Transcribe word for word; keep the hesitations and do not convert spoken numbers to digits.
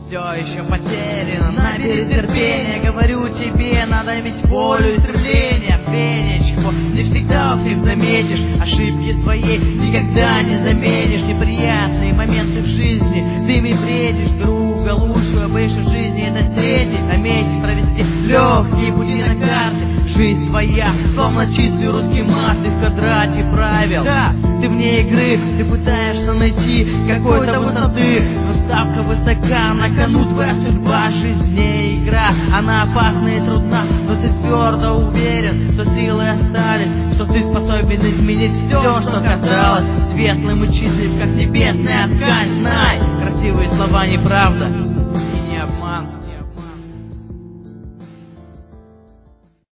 все еще потерян. Набери терпения, говорю тебе, надо иметь волю и стремление. Пенечку, не всегда у всех заметишь, ошибки своей никогда не заменишь. Неприятные моменты в жизни, ты ими бредишь, друга лучшего больше жизни это встретить, наметить, провести легкие пути на карте. Жизнь твоя, словно чистый русский мат, ты в квадрате правил. Да, ты вне игры, ты пытаешься найти какой-то высоты, но ставка высока, на кону твоя судьба. Жизнь не игра, она опасна и трудна, но ты твердо уверен, что силы остались, что ты способен изменить все, что казалось светлым и чистым, как небесная ткань. Знай, красивые слова неправда,